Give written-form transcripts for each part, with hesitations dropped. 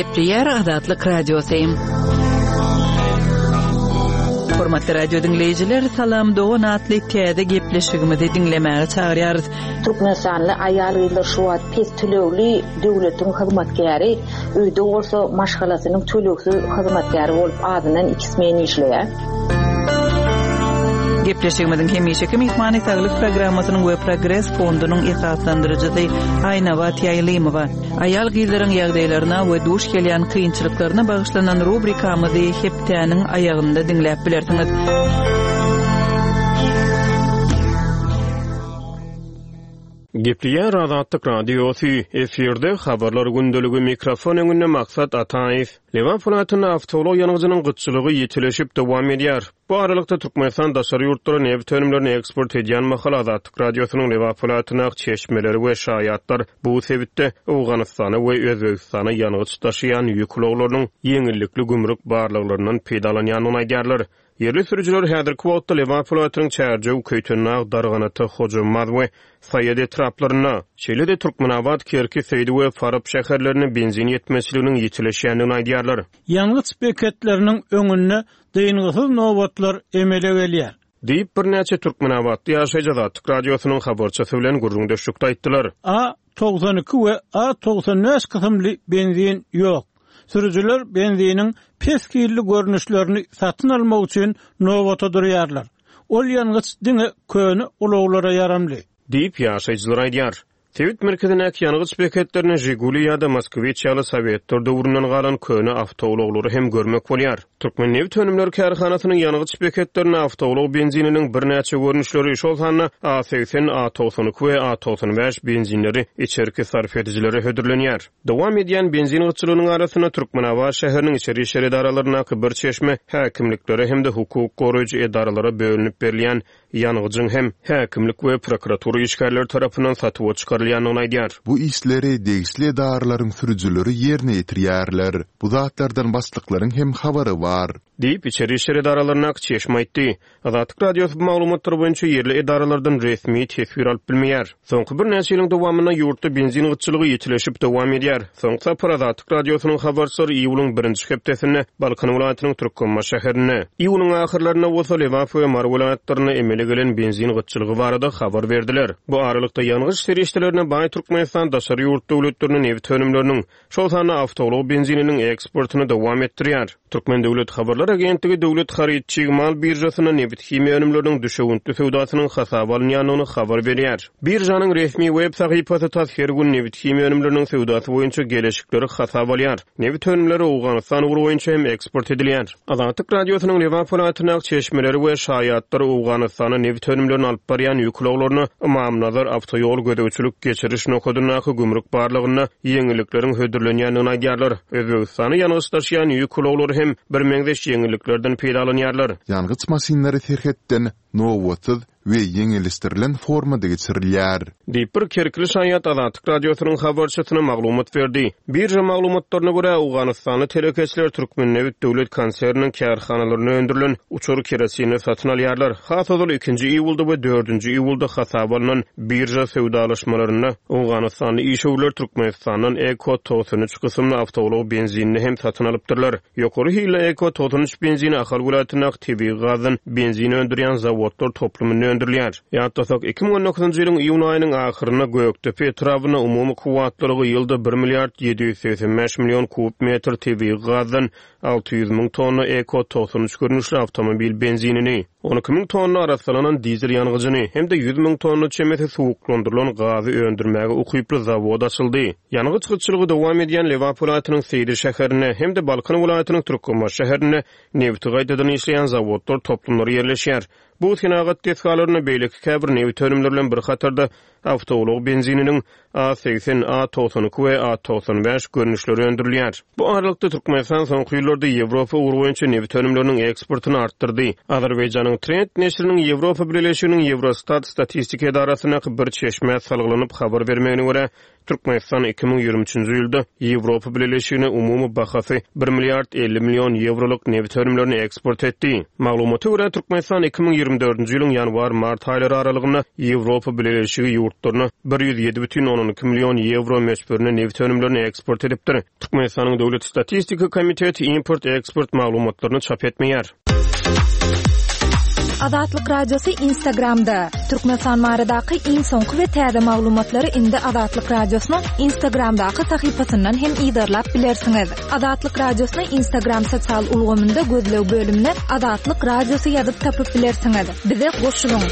Gepleyer Adatlyk Radiosyň. Hormatly radio dinleyijiler, salam dogan atly täze gepleşigimizi dinlemäge çagyrýarys. Türkmenistanly aýallar şu wagt pes tölegli döwletiň hyzmatkäri, öýde bolsa maşgalasynyň tölegli hyzmatkäri bolup adynan 2 meni işleýär. Gepleşigimizin hemişeki mehmany taglyk programmasynyň we progress fondunyň esaslandyrjysy Aýnabat Ýaýlymowa. Aýal gyzlaryň ýagdaýlaryna we duş gelýän kynçylyklaryna bagyşlanan rubrikamyzy hepdäniň aýagynda dinläp bilersiňiz. Gepleyer Adatlyk Radiosy efirde habarlar gündöligi mikrofon öňünde maksat Ataýew. Lewan Polat'ın awtolog ýanygynyň gyçylygy ýetileşip dowam edýär. Bu aralykda Türkmenistan daşary ýurtlaryna neft önümlerini eksport edýän Mahal Adatlyk Radiosynyň Lewan Polat'yna çeşmeleri we şaýatlar bu sebitde Awganystana we Özbegistana ýanygy taşıyan ýükloglarynyň ýeňillikli gümrük barlyklaryndan peýdalanýanyny aýdýarlar. Yerli sürücüler häzirki wagtda Lewan Polat'yň çärjew köýtünäg darganaty hojumad we saýad etraplaryna, şeýle-de Türkmenabat, Kerki, Seýdi we Farab şäherlerine benzin ýetmezliginiň ýetileşýänini aýdýarlar. Ýanglyç beketleriniň öňünde dyňgysyz nobatlar emele gelýär. Diýip birnäçe Türkmenabatda ýaşaýan Adatlyk Radiosynyň habarçysy bilen gurrundaşlykda aýtdylar. A92 we A93 kysymly benzin ýok. Sürücüler benzinin peskilli görünüşlerini satın almak için nowata durýarlar. Ol ýanyç diňe köni ulaglara yaramly. Diýip ýaşaýjylar aýdýar. Tewit merkezine ýanyç beketlerini Jiguli ýa-da Moskwiç ýaly Sowetler döwründen galan köni awtologları hem görmek bolýar. Türkmen neft önümleri karhanasynyň ýanyç beketlerini awtolog benzininiň birnäçe görnüşleri şol sanna A80, A92 we A95 benzinleri içerki sarf edijileri hödürlenýär. Dowam edýän benzin gyçylygynyň arasyna Türkmenabat şäheriniň içeri işler edaralaryna bir çeşme häkimlikleri hem de hukuk goraýjy edaralara bölünip berilýän ýanygyjyň hem häkimlik we prokuratura işgärleri tarapyndan satyp çıkarylýanyny aýdýar. Bu işleri degişli edaralaryň sürüjüleri ýerine ýetirýärler. Bu zatlardan başlyklaryň hem habary var. Diýip içeri işler edaralarına çeşme aýtdy. Adatlyk Radiosu maglumatlary boýunça yerli edaralardan resmi tesbir alyp bilmeýär. Soňky bir näçe ýylyň dowamyna ýurtda benzin gyçylygy ýetileşip dowam edýär. Soňça Adatlyk Radiosynyň habarçylary iýulyň 1-nji hepdesinde Balkan welaýatynyň Türkmenma şäherine, iýulyň ahyrlaryna bolsa Lewan we Mar welaýatlaryna emele gelen benzin gyçylygy barada habar berdiler. Bu aralykda ýanygyç serişdelerine baý Türkmenistan daşary ýurt döwletleriniň neft önümleriniň şol sany awtolog benzininiň eksportyny dowam etdirýär. Türkmen döwlet habarlar agentligi döwlet haryçy mal birjasyna neft himiýa önümleriniň düşüwünti sowdasynyň hasaba alınýanyny habar berýär. Birjanyň resmi web sahypasy her gün neft himiýa önümleriniň sowdasy boýunça gelişikleri hasaba alýar. Neft önümleri Awganystan boýunça hem eksport edilýär. Adatlyk Radiosynyň Lewan Polat'yna çeşmeleri we şaýatlar Awganystana neft önümlerini alyp barýan ýükloglaryny Imamnazar awtoýol gödäwçilik geçiriş nokodunaky gümrük barlygyna ýeňillikleriň hödürlenýänini aýdýarlar. Özbegistany ýanygy taşıyan ýükloglar hem bir meňzeş ýeňilliklerden peýdalanýarlar. Ýanygyç masinleri terhetden nowatyz we ýeňilistirilen formada geçirilýär. Diýip Kerkili şaýat Adatlyk Radiosynyň habarçysyna maglumat berdi. Birja maglumatlaryna görä Awganystany telekeçiler Türkmen neft döwlet konserniniň karhanalarına öndürilen uçur keresini satyn alýarlar. Hasazal 2-nji iýulda we 4-nji iýulda hasaba alynan birja sowdalaşmalaryna Awganystany işgörler Türkmenistanyň Eko 93 kysymly awtolog benzinini hem satyn alypdyrlar. Ýokary hile Eko 93 benzini Ahal welaýatyna tabii gazyn benzini öndürýän zawodlar toplumyny öndürilýär. Ýa-da 2019-njy ýylyň iýun aýynyň ahyryna Göktepe etrawyna umumy kuwatlygy ýylda 1 milliard 785 million kub metr tabii gazyn 600 000 tonna Eko 93 görnüşli awtomobil benzinini, 12 000 tonna araslanan dizel ýanygyjyny hem de 100 000 tonna çemeti suwuklandyrylan gazy öndürmäge ukyply zawod açyldy. Ýanygyç gyçylygy dowam edýän Lewan welaýatynyň Seýdi şäherine hem de Balkan welaýatynyň Türkmenma şäherine neft gaýdadan işleýän zawodlar toplumlary ýerleşýär. Bu tenagat teskalaryna beýleki käbir neft önümleri bilen bir hatarda awtolog benzininiň A80, A92 we A95 görnüşleri öndürilýär. Bu aralykda Türkmenistan soňky ýyllarda Ýewropa boýunça neft önümleriniň eksportyny artdyrdy. Azerbaýjanyň Trend neşriniň Ýewropa Birleşiginiň Eurostat statistika edarasyna bir çeşme salgylanyp habar bermegine görä, Türkmenistan 2023-nji ýylda Ýewropa Birleşigine umumy bahasy 1 milliard 50 milyon euroluk neft örümlerini eksport etdi. Maglumata görä Türkmenistan 2024-nji ýylyň ýanwar-mart aýlary aralygynda Ýewropa Birleşigi ýurtlaryna 107,12 milyon euro meşgulüne neft örümlerini eksport edipdir. Türkmenistanyň Döwlet Statistika Komiteti import-eksport maglumatlaryny çap etmeýär. Adatlyk radiosu Instagramda. Türkmenistan maradaky iň soňky we täze maglumatlary indi Adatlyk radiosynyň Instagramdaky sahypasyndan hem ýydarlap bilersiňiz. Adatlyk radiosynyň Instagram sosial ulgamynda gözlew bölümine Adatlyk radiosu ýazyp tapyp bilersiňiz. Bize goşulyň.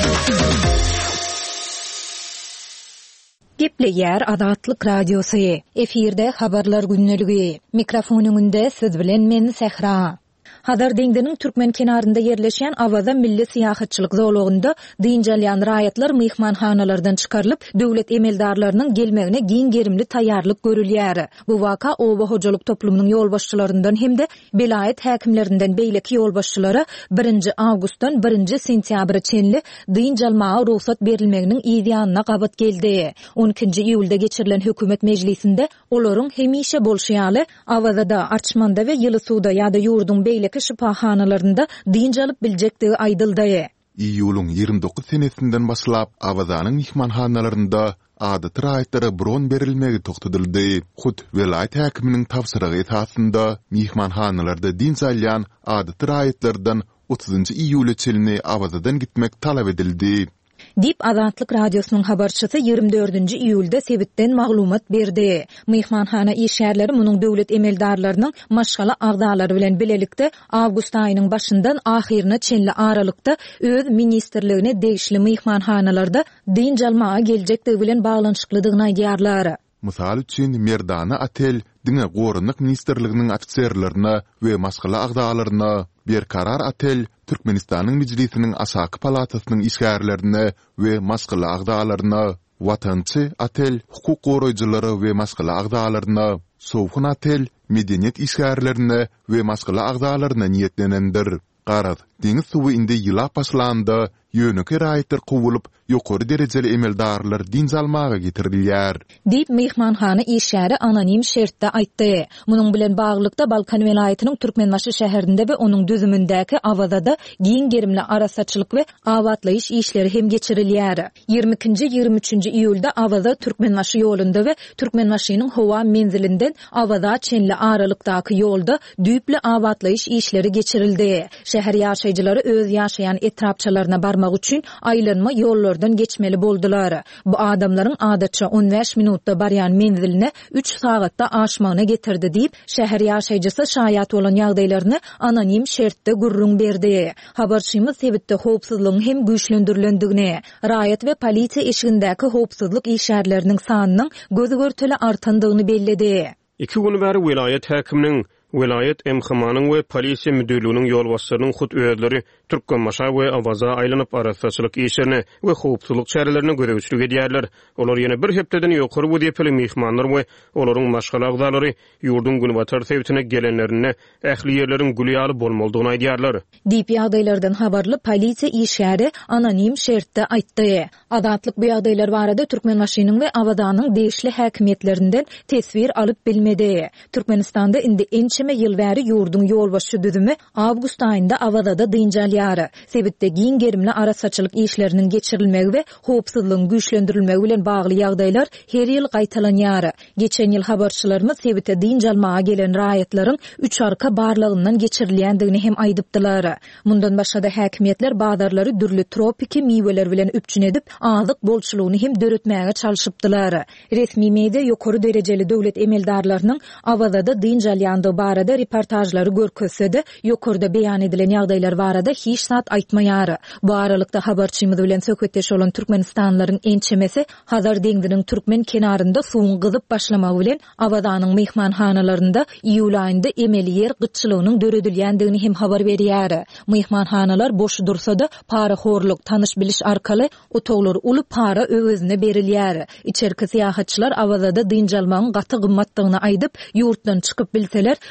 Gepleýär Adatlyk radiosu. Efirde habarlar günneligi. Mikrofonyňynda siz bilen men Sehra. Hadar deňdiniň türkmen kenarynda ýerleşýän Awaza milli syýahatçylyk zowlugynda diýinjelýän raýatlar myhmanhanalardan çykarylyp döwlet emeldarlarynyň gelmegine giň gerimli taýýarlyk görülýär. Bu waka oba hojalyk toplumynyň ýolbaşçylaryndan hemde belaýet häkimlerinden beýleki ýolbaşçylara 1 awgustdan 1 sentýabra çenli diýinjelmäge ruhsat berilmeginiň ýa-da gabat geldi. 12-nji iýulda geçirilen hökümet mejlisinde olaryň hemişe bolşýaly Awazada, Arçmanda we Ýylysuwda ýa-da ýurdun beýleki şypahanalarynda diýinjelip biljekdigi aýdyldy. Iýulyň 29 senesinden başlap Awazanyň mihmanhanalarynda adat raýatlary bron berilmegi tokdudyldy. Hut welaýet häkiminiň tapsyrygy esasynda mihmanhanalarda diňjelýän adat raýatlardan 30-njy iýuly çelini Awazadan gitmek talap edildi. Dip Adatlyk radiosynyň habarçysy 24-nji iýulda sebitden maglumat berdi. Myhmanhana işgärleri munyň döwlet emeldarlarynyň maşgala agdalary bilen bilelikde awgust aýynyň başyndan ahyrına çenli aralykda öz ministrligine degişli myhmanhanalarda diňjelmäge geljekdigi bilen baglanşyklydygyny aýdýarlar. Mysal üçin Merdana Atel diňe Gorunlyk ministrliginiň ofitserlerini we maşgala agdalaryny Berkarar Atel Türkmenistanyň mejlisiniň asaky palatasynyň işgärlerini we maşgala agdalaryny, Watançy Atel hukuk goraýjylary we maşgala agdalaryny, Sowhun Atel medeniýet işgärlerini we maşgala agdalaryny niýetlenendir. Garaz, deňiz suwy indi ýyla başlandy, ýöneki raýatlar kowulyp, ýokary derejeli emeldarlar diňjalmaga getirilýär. Dip myhmanhana işgäri anonim şertde aýtdy. Munyň bilen baglykda Balkan welaýatynyň Türkmenbaşy şäherinde we onuň düzümündäki Awazada giň gerimli arasaçylyk we awatlaýyş işleri hem geçirilýär. 22-nji 23-nji iýulda Awaza Türkmenbaşy ýolunda we Türkmenbaşynyň howa menzilinden Awaza çenli aralykdaky ýolda düýpli awatlaýyş işleri geçirildi. Şäher ýaşaýjylary öz ýaşaýan etrapçylaryna barmak üçin aýlanma ýollardan geçmeli boldular. Bu adamlaryň adatça 15 minutda barýan menziline 3 sagatda aşmagyna getirdi diýip şäher ýaşaýjysy şaýat bolan ýagdaýlaryny anonim şertde gurrun berdi. Habarçymyz sebitde howpsuzlygyň hem güýçlendirilendигine, raýat we polisiýa eşigindäki howpsuzlyk işgärleriniň sanynyň gözü görteli artandygyny belledi. 2 gün bäri welaýet häkiminiň Welayet emhamanyň we polisiýa müdürlüğiniň ýolbaşçylarynyň hut öýleri Türkmenbaşy we Awaza aýlanyp arasaçylyk işlerini we howpsuzlyk çärelerini görewçilik edýärler. Olar ýene bir hepdeden ýokary wediýetli mihmanlar we olaryň maşgala agdalary ýurdun günbatar sebitine gelenlerine ähli ýerleriň gülýaly bolmalydygyny aýdýarlar. Diýip ýagdaýlardan habarly polisiýa işgäri anonim şertde aýtdy. Adatlyk bu ýagdaýlar barada Türkmenbaşynyň we Awazanyň degişli häkimetlerinden tesbir alyp bilmedi. Türkmenistanda indi ençeme ýyl bäri ýurdun ýolbaşçy düzümi awgust aýynda Awazada diňjelýär. Sebitde giň gerimli arasaçylyk işleriniň geçirilmegi we howpsuzlygyň güýçlendirilmegi bilen bagly ýagdaýlar her ýyl gaýtalanýar. Geçen ýyl habarçylarymyz sebitde diňjelmäge gelen raýatlaryň 3 arka barlygyndan geçirilýändigini hem aýdypdylar. Mundan başga da häkimetler bazarlary dürli tropiki miweler bilen üpçün edip azyk bolçulugyny hem döretmäge çalyşypdylar. Resmi media ýokary derejeli döwlet emeldarlarynyň Awazada diňjelýände barada reportajlary görkezsedi, ýokarda beýan edilen ýagdaýlar barada hiç zat aýtmaýar. Bu aralykda habarçymyz bilen söhbetdeş bolan türkmenistanlaryň ençemesi Hazar deňdiniň türkmen kenarynda suwun gyzyp başlamagy bilen Awazanyň myhmanhanalarynda iýul aýynda emeli ýer gytçylygynyň döredilýändigini hem habar berýär. Myhmanhanalar boş dursa-da paraxorlyk, tanyş biliş arkaly otoglar uly para özüne berilýär. İçerki syýahatçylar Awazada diňjelmäň gaty gymmatdygyny aýdyp ýurtdan çykyp bilseler,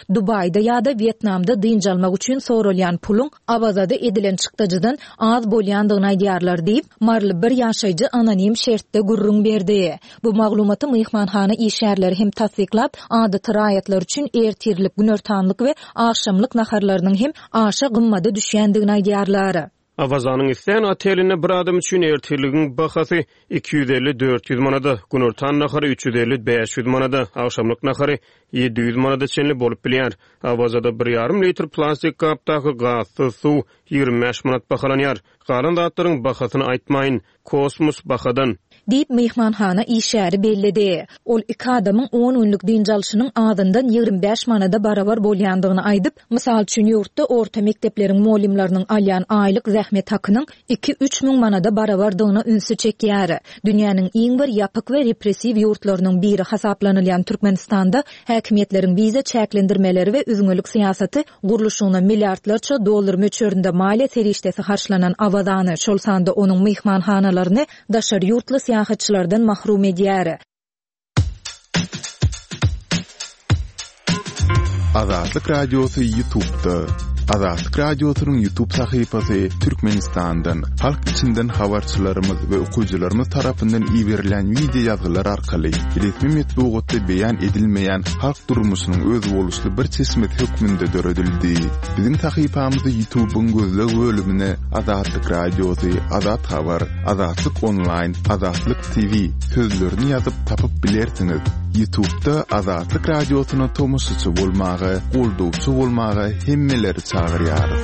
Dubayda ýa-da Vietnamda dynjalmak üçin sorulýan pulun awazada edilen çykdyjydan az bolýandygyny aýdýarlar diýip marly bir ýaşaýjy anonim şertde gurrun berdi. Bu maglumaty myhmanhana işgärleri hem tasdiklap, adaty raýatlar üçin ertirlik, günörtanlyk we akşamlyk naharlarynyň hem aşa gymmada düşýändigini aýdýarlar. Avazanyň isen oteline bir adam üçin ertirligiň bahasy 250-400 manada, günörtan nahary 350-500 manada, akşamlyk nahary 700 manada çenli bolup bilýär. Avazada 1,5 litr plastik kapdaky gazy suw 25 manat bahalanýar. Galan zatlaryň bahasyny aýtmaýyn, kosmos bahadan diýip myhmanhana işgäri bellidi. Ol iki adamyň 10 günlük dynjalşynyň adyndan 25 manada barabar bolýandygyny aýdyp, mysal üçin ýurtda orta mektepleriň muallimlarynyň alýan aýlyk zähmet hakynyň 2-3 müň manada barabardygyna ünsü çekýär. Dünýäniň iň bir ýapyk we repressiw ýurtlarynyň biri hasaplanylýan Türkmenistanda häkimetleriň wiza çäklendirmeleri we üzüňlük syýasaty guruluşyna milliardlarça dollar möçöründe maliýe serişdesi harçlanan awazany şol sanda onuň myhmanhanalaryny daşar ýurtly syýahatçylardan mahrum edýär. Azatlyk Radiosu YouTube'da. Azatlyk Radiosu'nun YouTube sahypasy Türkmenistandan, halk içinden habarçylarymyz we okuwçylarymyz tarapyndan iýerilen video ýazgylar arkaly resmi metbuatda beýan edilmeýän halk durmuşynyň öz boluşly bir çeşmet hökmünde döredildi. Bizim sahypamyzy YouTube'un gözleg bölümine Azatlyk Radiosu, Azat Habar, Azatlyk Online, Azatlyk TV sözlerini ýazyp tapyp bilersiňiz. YouTube'da Azatlyk Radiosu'na tomusçy bolmagy, goldowçy bolmagy hemmeleri çağırýar.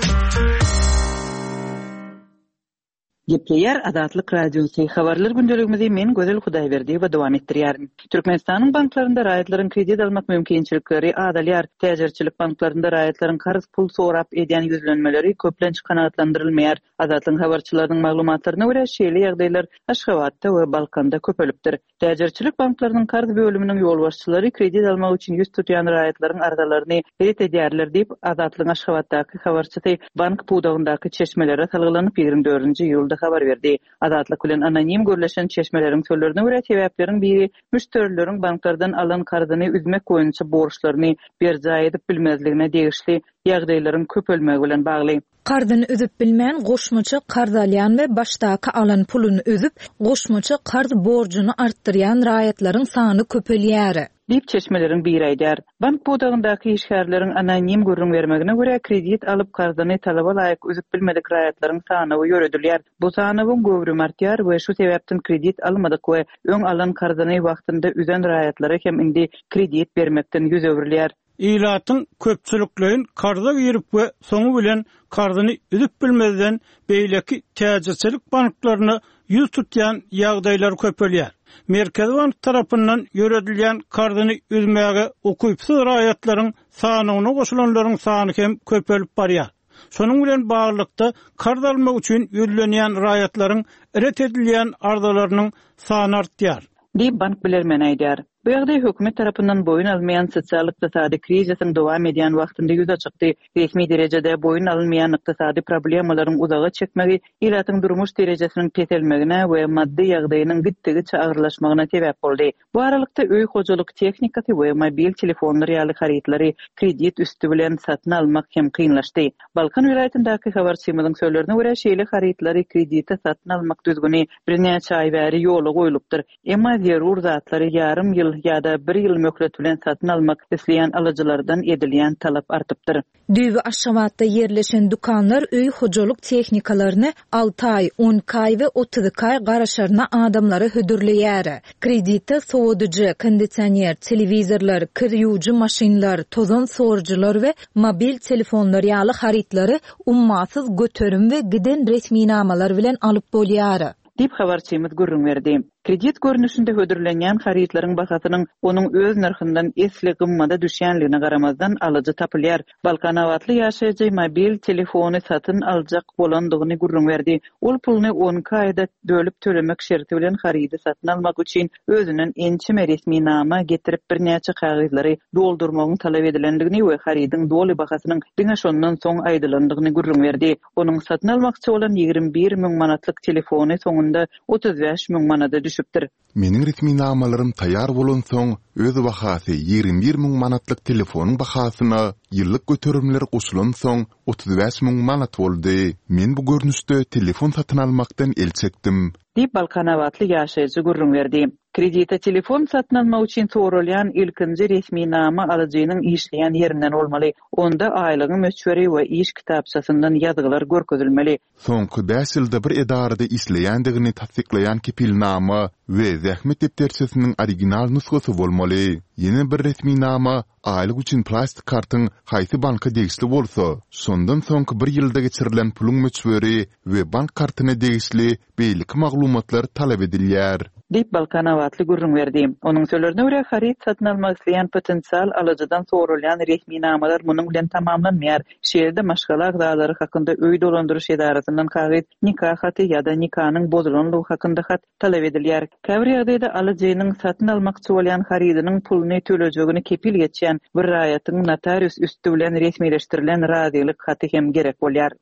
Gepleyer Azatlyk Radiosu habarlar gündeligimizi men Gözel Hudaýberdi we dowam etdirýärim. Türkmenistanyň banklarynda raýatlaryň kredit almak mümkinçilikleri adalýar. Täjerçilik banklarynda raýatlaryň karz pul sorap edýän ýüzlenmeleri köplenç kanagatlandyrylmaýar. Azatlyk habarçylarynyň maglumatlaryna görä şeýle ýagdaýlar Aşgabatda we Balkanda köpelipdir. Täjerçilik banklarynın karz bölüminiň ýolbaşçylary kredit almak üçin ýüz tutýan raýatlaryň argalaryny eret edýärler diýip Azatlyk Aşgabatdaky habarçysy bank pudagyndaky çeşmelere salgylanyp 24-nji ýylda habar berdi. Azatlyk bilen anonim görleşen çeşmeleriň sözlerine görä sebäpleriň biri müşterileriň banklardan alan karzyny üzmek boýunça borçlaryny berja edip bilmezligine degişli ýagdaýlaryň köpelmegi bilen bagly. Karzyny üzüp bilmän goşmaça karz alýan we başdaky alan puluny üzüp goşmaça karz borcuny artdyrýan raýatlaryň sany köpelýär. Dip çeşmelerin bir aýdar. Bank bodagyndaky işgärleriň anonim gurrun bermegine görä kredit alyp karzyny talaba laýyk üzüp bilmedik raýatlaryň sanyny ýöredilýär. Bu sanyň göwrü martýar we şu sebäpden kredit almadyk we öň alan karzyny wagtynda üzen raýatlara hem indi kredit bermekden ýüz öwürlýär. Ilatyň köpçüliklerin karza girip we soňu bilen karzyny üzüp bilmezden beýleki täjerçilik banklaryna ýüz tutýan ýagdaýlar köpelýär. Merkezi Bank tarapyndan ýöredilýän karzyny üzmäge okuypsy raýatlaryň sanyny goşulanlaryň sany hem köpelip barýar. Şonuň bilen baglykda karz almak üçin ýüzlenýän raýatlaryň eret edilýän arzalarynyň sany artýar. Diýip bank bilermen aýdýar. Bu ýagdaý hökümet tarapyndan boyun almayan sosial ykdysady krizisyň dowam edýän wagtynda ýüze çykdy. Resmi derejede boyun alınmayan ykdysady problemalaryň uzaga çekmegi ilatyň durmuş derejesiniň tetelmegine we maddi ýagdaýynyň gitdigi çagyrlaşmagyna sebäp boldy. Bu aralykda öý hojalyk tehnikasy we mobil telefonlar ýaly harytlary kredit üstü bilen satyn almak hem kynlaşdy. Balkan vilayatyndaky habarçymyzyň sözlerine görä şeýle harytlary kredite satyn almak düzgüni birnäçe aý bäri ýola goýulypdyr. Emma zerur zatlary ýarym ýyl ýa-da 1 ýyl möhlet bilen satyn almak isleýän alyjylardan edilýän talap artypdyr. Düýbi Aşgabatda ýerleşen dukanlar öý hojalyk tehnikalaryny 6 ay, 10 ay we 30 ay garaşaryna adamlary hödürleýär. Kredite soğuducu, kondisioner, televizorlar, kir ýuwjy maşinlar, tozan sorjylar we mobil telefonlar ýaly harytlary ummasyz göterim we giden resminamalar bilen alyp bolýar. Dip habarçymyz gurrun berdi. Kredit görnüşinde hödürlenýän harytlaryň bahasynyň onuň öz narhyndan esli gymmada düşýänligine garamazdan alyjy tapylýar. Balkan awatly ýaşaýjy mobil telefony satyn aljak bolandygyny gurrun berdi. Ol pulny 10 aýda dölüp tölemek şerti bilen harydy satyn almak üçin özünden ençime resminama getirip birnäçe kagyzlary doldurmagyny talap edilendigini we harydyň doly bahasynyň diňe şondan soň aýdylandygyny gurrun berdi. Onuň satyn almakçy bolan 21 000 manatlyk telefony soňunda 35 000 manada düşüpdir. Meniň resminamalary taýýar bolan soň öz bahasy 21.000 manatlyk telefonyň bahasyna ýyllyk götürümler goşulan soň 35.000 manat boldy. Men bu görnüşde telefon satyn almakdan el çekdim. Dip Balkanawatly ýaşaýjy gurrun berdi. Kredita telefon satyn almak üçin sorulýan ilkinji resmi nama alyjynyň işleýän ýerinden bolmaly. Onda aýlygy möçberi we iş kitapçasyndan ýazgylar görkezilmeli. Soňky 5 ýylda bir edarada işleýändigini tasdiklaýan kepilnama we zähmet depterçesiniň original nusgasy bolmaly. Ýene bir resmi nama aýlyk üçin plastik kartyň haýsy banka degişli bolsa, şondan soňky bir ýylda geçirilen puluň möçberi we bank kartyna degişli beýlik maglumatlar talap edilýär. Dip Balkanawatly gurrun berdi. Onuň sözlerine görä harit satyn almak isleýän potensial alyjydan sorulýan resmi namalar munyň bilen tamamlanmaýar. Şeýerde maşgala agdalary hakynda öý dolandyryş edarasyndan kagyd, nikah haty ýa-da nikahnyň bozulanlygy hakynda hat talap edilýär. Käbir ýagdaýda alyjynyň satyn almakçy bolýan haridynyň puluny төлejegini kepil geçýän bir raýatyň notarius üstü bilen resmileşdirilen radylyk haty hem gerek bolýar.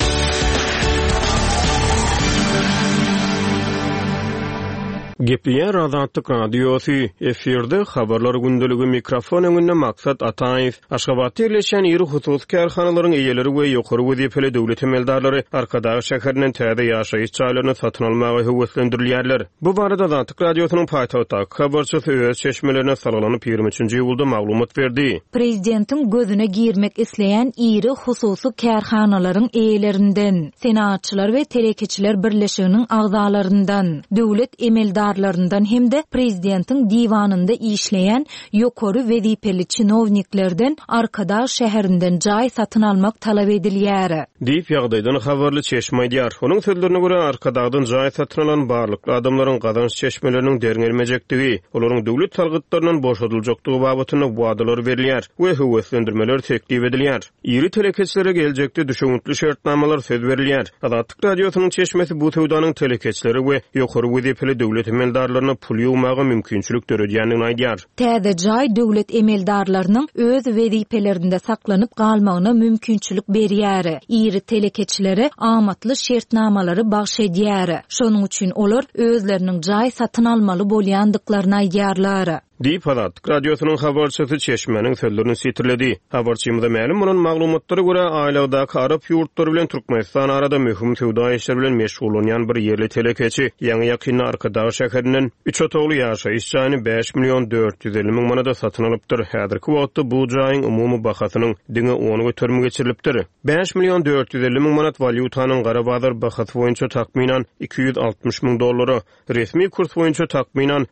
Gepliýär Azatlyk radiosy efirde habarlar gündəligi mikrofon öňünde maksat Ataýew Aşgabat ýerleşen ýeri husus karhanalaryň eýeleri we ýokary wezipeli döwlet emeldarlary arkadaş şäheriniň täze ýaşaýyş çaýlaryny satyn almagy höwetlendirilýärler. Bu barada Azatlyk radiosynyň paýtagty habarçysy öz çeşmelerine saralanyp 23-nji ýylda maglumat berdi. Prezidentiň gözüne girmek isleýän ýeri hususy karhanalaryň eýelerinden, senatçylar we telekeçiler birleşiginiň agzalaryndan, döwlet emeldarlaryndan hem de prezidentiň diwanynda işleýän ýokary wezipeli çinowniklerden arkadaş şäherinden jaý satyn almak talap edilýär. Diýip ýagdaýdan habarly çeşme aýdýar. Onuň sözlerine görä arkadaşdan jaý satyn alan barlykly adamlaryň gazanç çeşmeleriniň derňelmejektigi, olaryň döwlet targytlarynyň boşadyljakdygy babatyna wadalar berilýär we höwetlendirmeler teklip edilýär. Ýeri telekeçilere geljekde düşünýetli şertnamalar söz berilýär. Azatlyk radiosynyň çeşmesi bu töwdanyň telekeçileri we ýokary wezipeli döwlet emeldarlaryna pul ýuwmagy mümkinçilik törediýänini aýdýar. Täze jaý döwlet emeldarlarynyň öz wezipelerinde saklanyp galmagyna mümkinçilik berýär. Ýeri telekeçilere amatly şertnamalary bagş edýär. Şonuň üçin olar özleriniň jaý satyn almaly bolýandyklaryny aýdýarlar. Diýip Azatlyk radiosynyň habarçysy çeşmeniň sözlerini sitirledi. Habarçymyza ma'lum bolan maglumatlary görä aýlagdaky Arap ýurtlary bilen Türkmenistan arada möhüm töwda işleri bilen meşgul bolan bir ýerli telekeçi ýa-ni ýakynda Arkadaş şäherinden 3 otagly ýaşaýyş jaýyny 5.450.000 manada satyn alypdyr. Häzirki wagtda bu jaýyň umumy bahasynyň diňe 10 götürme geçirilipdir. 5.450.000 manat valyutanyň gara bazar bahasy boýunça takminan $260.000, resmi kurs boýunça takminan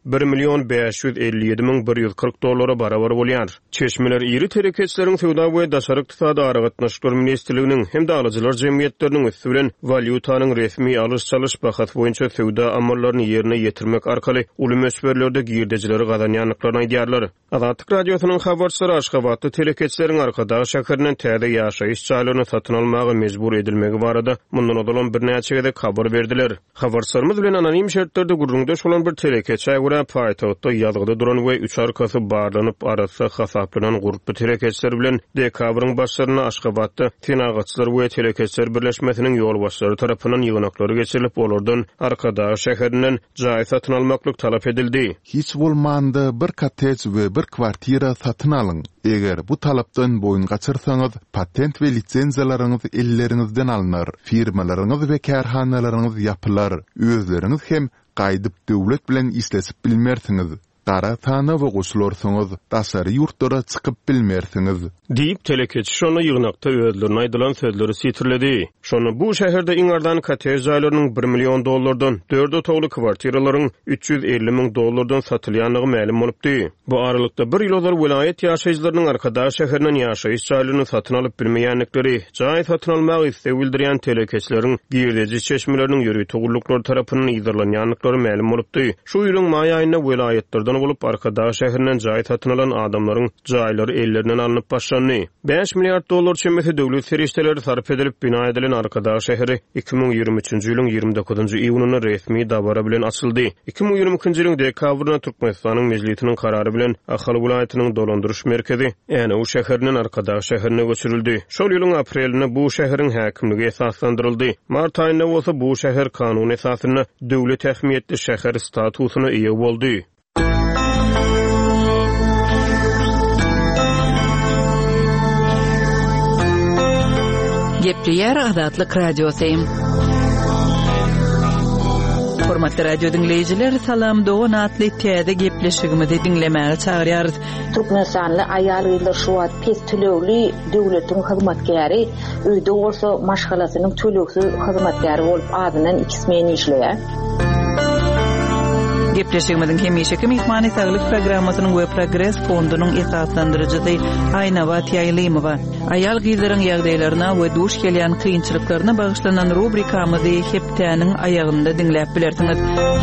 $1.557.140 barabar bolýar. Çeşmeler ýeri telekeçileriň sowda we daşary ykdysady aragatnaşyklary ministrliginiň hem de alyjylar jemgyýetleriniň üstü bilen valyutanyň resmi alys-çalyş bahasy boýunça sowda amallaryny ýerine ýetirmek arkaly uly möçberlerde girdejileri gazanýanlyklaryny aýdýarlar. Azatlyk radiosynyň habarçylary Aşgabatly telekeçileriň Arkadaş şäherinden täze ýaşaýyş çaýlaryny satyn almagy mejbur edilmegi barada mundan odalan bir näçe gezek habar berdiler. Habarçylarymyz bilen anonim şertlerde gurrundaş bolan bir telekeçe görä paýtagtda ýazgyda duran we 3 arkasy barlanyp arasy hasaplanan grupy telekeçiler bilen dekabryň başlaryna Aşgabatda tenagaçylar we telekeçiler birleşmesiniň ýolbaşçylary tarapyndan ýygnaklary geçirilip olardan Arkadaş şäherinden jaý satyn almaklyk talap edildi. Hiç bolmanda bir kotej we bir kwartira satyn alyň. Eger bu talapdan boyun gaçyrsaňyz, patent we lisenziýalaryňyz elleriňizden alınır. Firmalaryňyz we kärhanalaryňyz ýapylar. Özleriňiz hem gaýdyp döwlet bilen işlesip bilmersiňiz. Gara tana we goşulorsaňyz, daşary ýurtlara çykyp bilmersiňiz. Diýip telekeçi şonu ýygnakda özlerine aýdylan sözleri sitirledi. Şonu bu şäherde iňardan kotej jaýlarynyň $1 million 4 otagly kwartiralaryň $350.000 satylýanlygy ma'lum bolupdy. Bu aralykda bir ýyl ozar vilayet ýaşaýjylarynyň Arkadaş şäherinden ýaşaýyş çaýlaryny satyn alyp bilmeýänlikleri, jaý satyn almagy istek bildirýän telekeçileriň girdeji çeşmeleriniň ýöri togurlyklary tarapyndan ýygylanýanlyklary ma'lum bolupdy. Şu ýylyň maý aýynda vilayetlerden bolup Arkadaş şäherinden jaý satyn alan adamlaryň jaýlary ellerinden alınıp başlandy. $5 milyar çemmesi döwlet serişdeleri sarf edilip bina edilen Arkadaş şäheri 2023-nji ýylyň 29-njy iýunyna resmi dabara bilen açyldy. 2022-nji ýylyň dekabryna Türkmenistanyň mejlisiniň karary bilen Ahal vilayatynyň dolandyryş merkezi ýani o şäherinden Arkadaş şäherine göçürildi. Şol ýylyň aprelinde bu şäheriň häkimligi esaslandyryldy. Mart aýynda bolsa bu şäher kanun esasyna döwlet ähmiýetli şäher statusyna eýe boldy. Gepleyer Azatlyk Radiosu. Hormatly radio dinleyijiler, salam dogan atly täze gepleşigimizi dinlemäge çagyrýarys. Türkmenistanly aýal ýyllar şu wagt pes tölewli döwletiň hyzmatkäri, öýde bolsa maşgalasynyň tölewsiz hyzmatkäri bolup adynan 2 men işleýär. Gepleşigimiziň hemişeki mehmany saglyk programmasynyň we progress fondunyň esaslandyrjysy Aýna Batýaýlymowa. Aýal gyzlaryň ýagdaýlaryna we duş gelýän kynçylyklaryna bagyşlanan rubrikamyzy hepdäniň aýagynda dinläp bilersiňiz.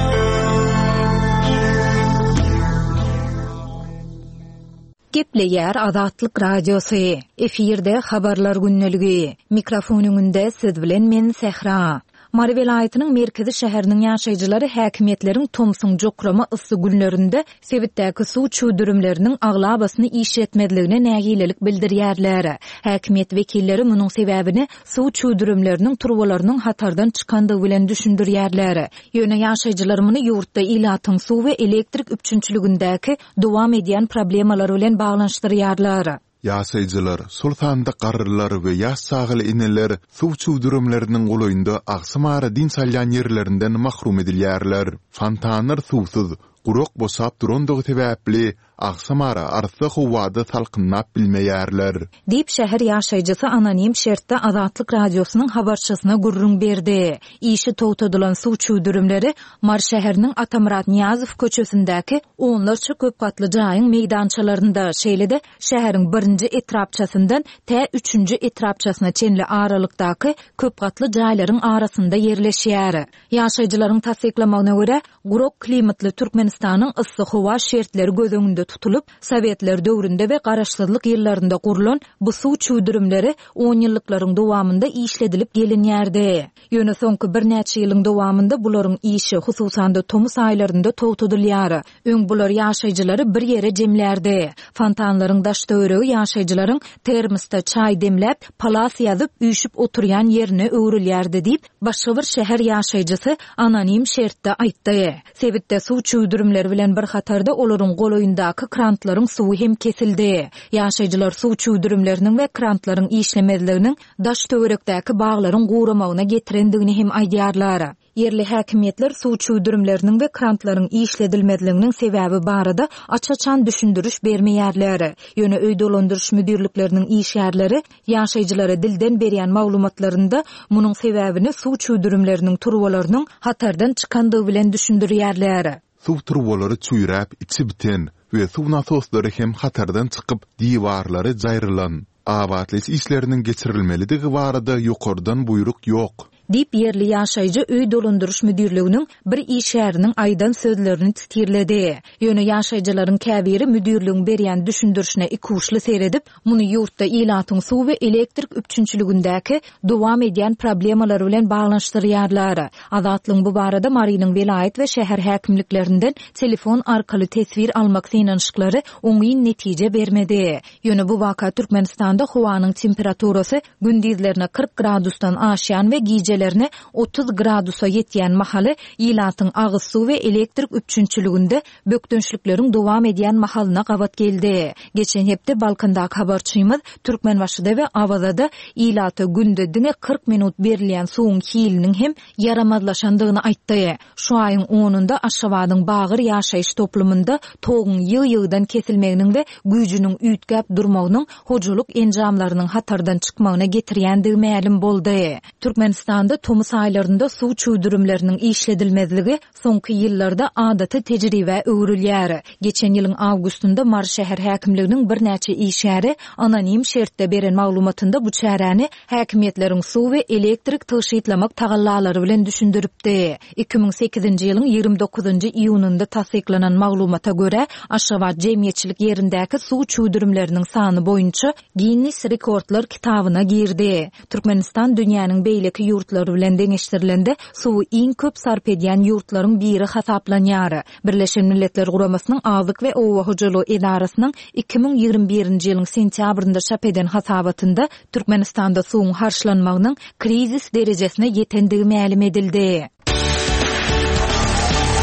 Gepleyer Azatlyk Radiosu. Efirde habarlar günneligi. Mikrofonuňynda siz bilen men Sehra. Mari welaýatynyň merkezi şäheriniň ýaşaýjylary häkimetleriň Tomsun jokrama ysy günlerinde Sebitdäki suw çöwdürümleriniň aglabasyny iş etmediligine nägilelik bildirýärler. Häkimet wekilleri munyň sebäbini suw çöwdürümleriniň turbalarynyň hatardan çykandygy bilen düşündirýärler. Ýöne ýaşaýjylar muny ýurtda ilatyň suw we elektrik üpçünçiligindäki dowam edýän problemalary bilen baglanşdyrýarlar. Ýaşaýjylar, sultanda garrylar we ýaş sagyly ineler suw çöwdürümleriniň golaýynda aksymara din salýan ýerlerinden mahrum edilýärler. Fontanlar suwsuz, gurok bosap durandygy sebäpli aksamara arsa howada salkynnap bilmeýärler. Diýip şäher ýaşaýjysy anonim şertde Azatlyk Radiosynyň habarçysyna gurrun berdi. İşi towtadylan suw çöwdürümleri Mar şäheriniň Atamurat Niýazow köçesindäki onlarça köp gatly jaýyň meýdançalarynda, şeýle-de şäheriň 1-nji etrapçasyndan tä 3-nji etrapçasyna çenli aralykdaky köp gatly jaýlaryň arasynda ýerleşýär. Ýaşaýjylaryň tasdiklamagyna görä, gurok klimatly Türkmenistanyň ysy howa şertleri göz öňünde tutulup, Sovetler döwründe we garaşsyzlyk ýyllarynda gurulan bu suw çöwdürümleri 10 ýyllyklaryň dowamında işledilip gelinýärdi. Ýöne soňky bir näçe ýylyň dowamında bularyň işi hususanda tomus aýlarynda towtadylýar. Öň bular ýaşaýjylary bir ýere jemlärdi. Fontanlaryň daş töweregi ýaşaýjylaryň termosta çaý demläp, palas ýazyp üýşüp oturýan ýerine öwrülýärdi diýip başga bir şäher ýaşaýjysy anonim şertde aýtdy. Sebitde suw çöwdürümleri bilen bir hatarda olaryň golaýynda krantlaryň suwy hem kesildi. Ýaşaýjylar suw çöwdürümleriniň we krantlaryň işlemezliginiň daş töwerekdäki baglaryň guramagyna getirendigini hem aýdýarlar. Yerli häkimetler suw çöwdürümleriniň we krantlaryň işledilmezliginiň sebäbi barada açaçan düşündürüş bermeýärler. Ýöne öýde dolandyrış müdirlikleriniň işgärleri ýaşaýjylara dilden berýän maglumatlarynda munyň sebäbini suw çöwdürümleriniň turbalarynyň hatardan çykandygy bilen düşündirýärler. Suw turbalary çüýräp içi biten we suw nasoslary hem hatardan çykyp diwarlary jaýrylan. Awatlys işleriniň geçirilmelidigi barada ýokardan buyruk ýok. Diýip yerli ýaşaýjy öý dolandyrış müdirliginiň bir işgäriniň aýdan sözlerini titirledi. Ýöne ýaşaýjylaryň käbiri müdirligiň berýän düşündürüşine ikuşly seyredip, muny ýurtda ilatyň suw we elektrik üpçünçiligindäki dowam edýän problemalary bilen baglanşdyrýarlar. Azatlyň bu barada Marynyň welaýat we şäher häkimliklerinden telefon arkaly tesvir almak synanyşyklary oňy netije bermedi. Ýöne bu waka Türkmenistanda howanyň temperaturasy gündizlerine 40 gradusdan aşýan we giýje 30 gradusa yetýän mahaly ilatyň agyz suw we elektrik üpçünçiliginde bökdönçlikleriň dowam edýän mahalyna gabat geldi. Geçen hepde Balkandaky habarçymyz Türkmenbaşyda we Awazada ilaty günde diňe 40 minut berilýän suwuň hiliniň hem yaramazlaşandygyny aýtdy. Şu aýyň 10-unda Aşgabatyň Bagyr ýaşaýyş toplumunda toğun ýyg-ýygdan kesilmeginiň we güýjüniň üýtgäp durmagynyň hojaluk enjamlarynyň hatardan çykmagyna getirýändigi ma'lum boldy. Türkmenistan tomus aýlarynda suw çöwdürümleriniň işledilmezligi soňky ýyllarda adaty tejribe öwrülýär. Geçen ýylyň awgustunda Mar şäher häkimliginiň bir näçe işgäri anonim şertde beren maglumatynda bu çäräni häkimetleriň suw we elektrik taşytlamak tagallalary bilen düşündiripdi. 2008-nji ýylyň 29-njy iýununda tasdiklanan maglumata görä, Aşgabat jemgyýetçilik ýerindäki suw çöwdürümleriniň sany boýunça Guinness rekordlar kitabyna girdi. Türkmenistan dünýäniň beýleki ýurtlary bilen deňeşdirilende suwy iň köp sarp edýän ýurtlaryň biri hasaplanýar. Birleşen Milletler Guramasynyň Agzyk we Owa hojalygy edarasynyň 2021-nji ýylyň sentýabrynda çap eden hasabatynda Türkmenistanda suwuň harçlanmagynyň krizis derejesine ýetendigi ma'lum edildi.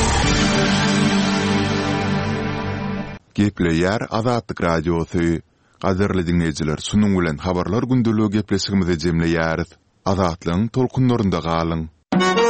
Gepleyer Azatlyk Radiosu. Gaderli dinleyijiler, sunuň bilen habarlar gündeligi gepleşigimize jemleýäris. Azatlyň tolkunlarynda galyň.